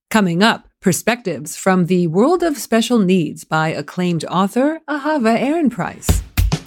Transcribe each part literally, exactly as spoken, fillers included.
Coming up, perspectives from the world of special needs by acclaimed author Ahava Ehrenpreis.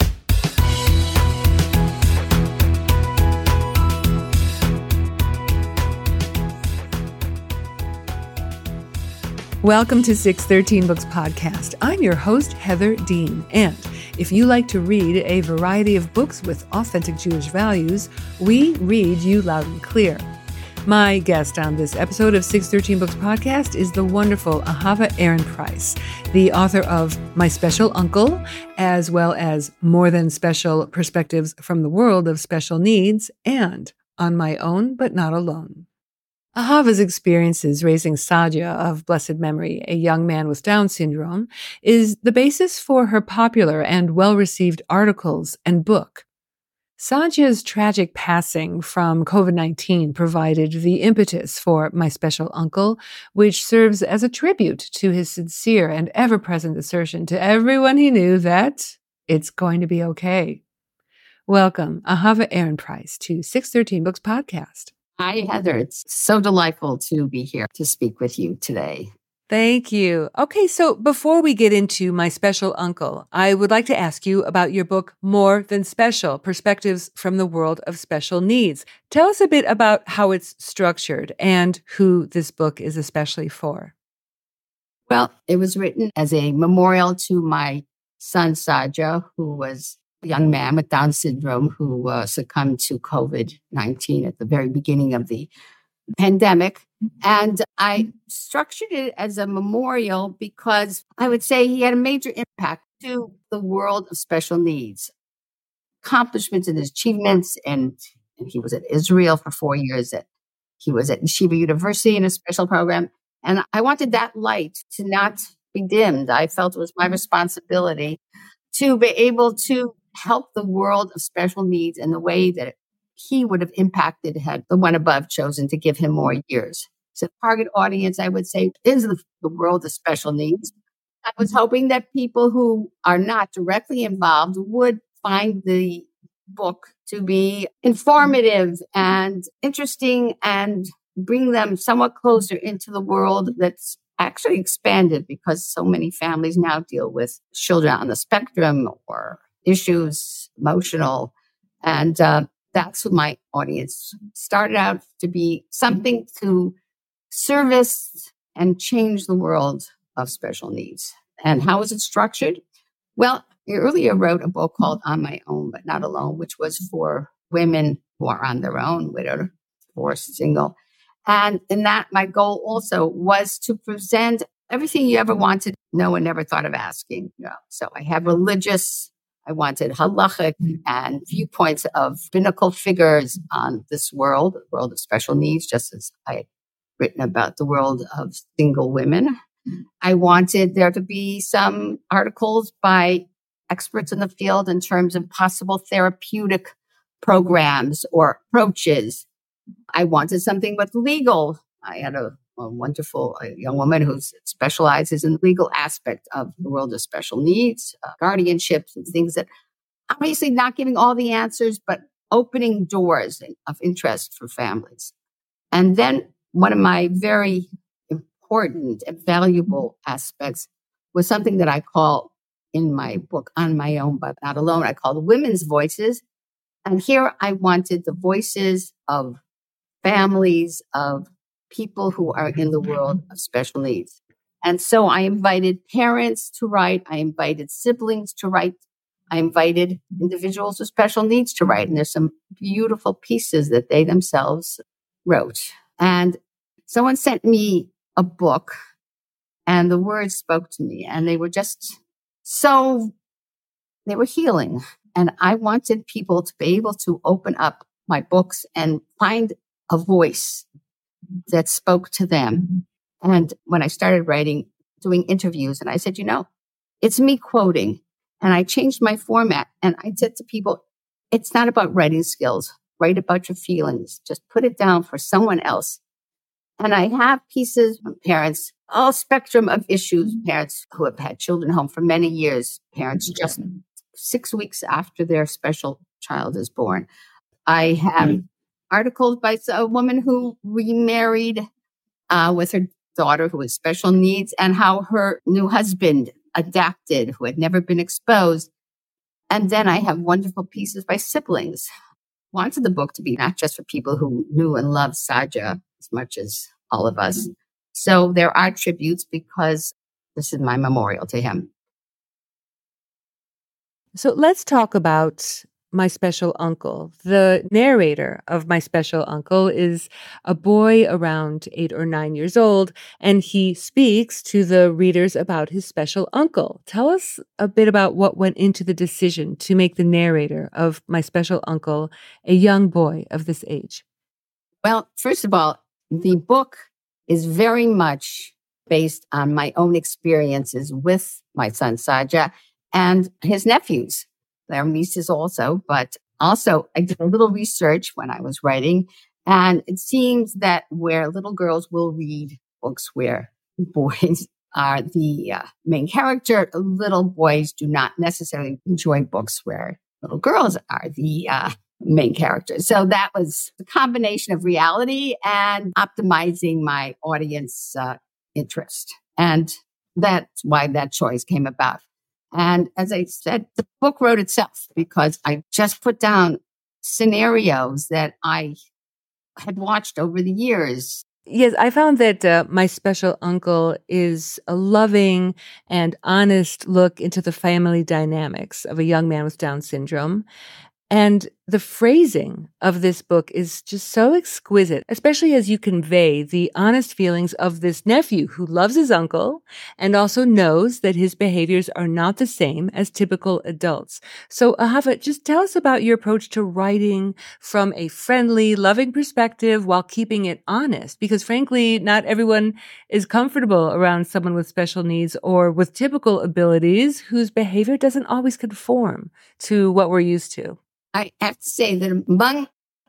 Welcome to six thirteen Books Podcast. I'm your host, Heather Dean. And if you like to read a variety of books with authentic Jewish values, we read you loud and clear. My guest on this episode of six thirteen Books Podcast is the wonderful Ahava Ehrenpreis, the author of My Special Uncle, as well as More Than Special Perspectives from the World of Special Needs, and On My Own But Not Alone. Ahava's experiences raising Sadia of blessed memory, a young man with Down syndrome, is the basis for her popular and well-received articles and book. Sadia's tragic passing from covid nineteen provided the impetus for My Special Uncle, which serves as a tribute to his sincere and ever-present assertion to everyone he knew that it's going to be okay. Welcome, Ahava Ehrenpreis, to six thirteen Books Podcast. Hi, Heather. It's so delightful to be here to speak with you today. Thank you. Okay, so before we get into My Special Uncle, I would like to ask you about your book, More Than Special, Perspectives from the World of Special Needs. Tell us a bit about how it's structured and who this book is especially for. Well, it was written as a memorial to my son, Sadia, who was a young man with Down syndrome who uh, succumbed to covid nineteen at the very beginning of the pandemic. And I structured it as a memorial because I would say he had a major impact to the world of special needs, accomplishments and achievements. And, and he was at Israel for four years. At, he was at Yeshiva University in a special program. And I wanted that light to not be dimmed. I felt it was my responsibility to be able to help the world of special needs in the way that he would have impacted had the one above chosen to give him more years. So target audience, I would say, is the, the world of special needs. I was hoping that people who are not directly involved would find the book to be informative and interesting and bring them somewhat closer into the world that's actually expanded because so many families now deal with children on the spectrum or issues, emotional, and uh, that's what my audience started out to be, something to service and change the world of special needs. And how is it structured? Well, I earlier wrote a book called On My Own But Not Alone, which was for women who are on their own, widowed, divorced, single. And in that, my goal also was to present everything you ever wanted to know and never thought of asking. You know, so I have religious, I wanted halachic and viewpoints of pinnacle figures on this world, the world of special needs, just as I had written about the world of single women. I wanted there to be some articles by experts in the field in terms of possible therapeutic programs or approaches. I wanted something with legal. I had a, a wonderful a young woman who specializes in the legal aspect of the world of special needs, uh, guardianships and things that obviously not giving all the answers, but opening doors of interest for families. And then one of my very important and valuable aspects was something that I call in my book, On My Own But Not Alone, I call the women's voices. And here I wanted the voices of families, of people who are in the world of special needs. And so I invited parents to write. I invited siblings to write. I invited individuals with special needs to write. And there's some beautiful pieces that they themselves wrote. And someone sent me a book and the words spoke to me and they were just so, they were healing. And I wanted people to be able to open up my books and find a voice that spoke to them. And when I started writing, doing interviews, and I said, you know, it's me quoting. And I changed my format. And I said to people, it's not about writing skills. Write about your feelings. Just put it down for someone else. And I have pieces from parents, all spectrum of issues, parents who have had children home for many years, parents just six weeks after their special child is born. I have articles by a woman who remarried uh, with her daughter who has special needs and how her new husband adapted, who had never been exposed. And then I have wonderful pieces by siblings. I wanted the book to be not just for people who knew and loved Saja as much as all of us. So there are tributes because this is my memorial to him. So let's talk about My Special Uncle. The narrator of My Special Uncle is a boy around eight or nine years old, and he speaks to the readers about his special uncle. Tell us a bit about what went into the decision to make the narrator of My Special Uncle a young boy of this age. Well, first of all, the book is very much based on my own experiences with my son, Saja, and his nephews. Their nieces also, but also I did a little research when I was writing, and it seems that where little girls will read books where boys are the uh, main character, little boys do not necessarily enjoy books where little girls are the uh, main characters. So that was a combination of reality and optimizing my audience uh, interest. And that's why that choice came about. And as I said, the book wrote itself because I just put down scenarios that I had watched over the years. Yes, I found that uh, My Special Uncle is a loving and honest look into the family dynamics of a young man with Down syndrome. And the phrasing of this book is just so exquisite, especially as you convey the honest feelings of this nephew who loves his uncle and also knows that his behaviors are not the same as typical adults. So, Ahava, just tell us about your approach to writing from a friendly, loving perspective while keeping it honest, because frankly, not everyone is comfortable around someone with special needs or with typical abilities whose behavior doesn't always conform to what we're used to. I have to say that among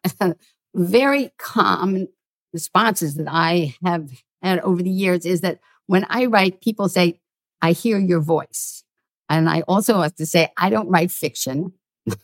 very common responses that I have had over the years is that when I write, people say, I hear your voice. And I also have to say, I don't write fiction.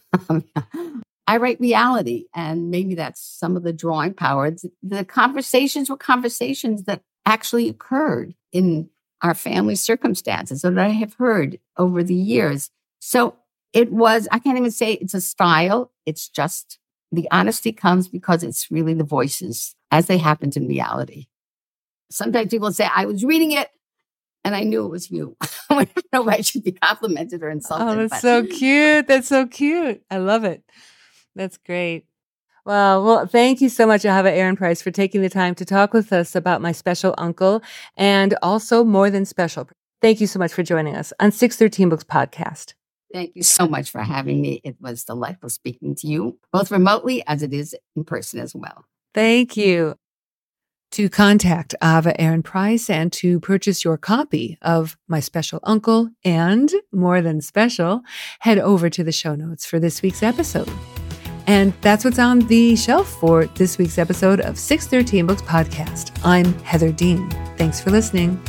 I write reality. And maybe that's some of the drawing power. The conversations were conversations that actually occurred in our family circumstances that I have heard over the years. So it was, I can't even say it's a style. It's just the honesty comes because it's really the voices as they happened in reality. Sometimes people say, I was reading it and I knew it was you. I don't know if I should be complimented or insulted. Oh, that's but. so cute. That's so cute. I love it. That's great. Wow. Well, thank you so much, Ahava Ehrenpreis, for taking the time to talk with us about My Special Uncle and also More Than Special. Thank you so much for joining us on six thirteen Books Podcast. Thank you so much for having me. It was delightful speaking to you, both remotely as it is in person as well. Thank you. To contact Ahava Ehrenpreis and to purchase your copy of My Special Uncle and More Than Special, head over to the show notes for this week's episode. And that's what's on the shelf for this week's episode of six thirteen Books Podcast. I'm Heather Dean. Thanks for listening.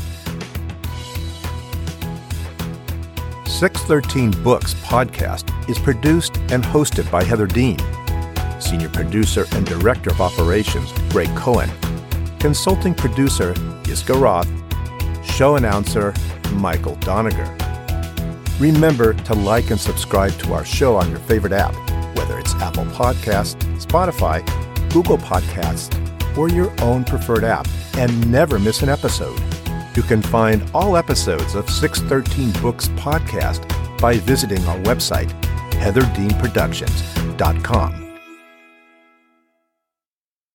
six thirteen Books Podcast is produced and hosted by Heather Dean. Senior producer and director of operations, Greg Cohen. Consulting producer, Iska Roth. Show announcer, Michael Doniger. Remember to like and subscribe to our show on your favorite app, whether it's Apple Podcasts, Spotify, Google Podcasts, or your own preferred app, and never miss an episode. You can find all episodes of six thirteen Books Podcast by visiting our website, heather dean productions dot com.